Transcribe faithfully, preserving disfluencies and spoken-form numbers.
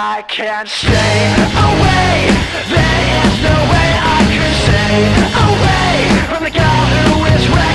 I can't stay away. There is no way I can stay away from the girl who is ready.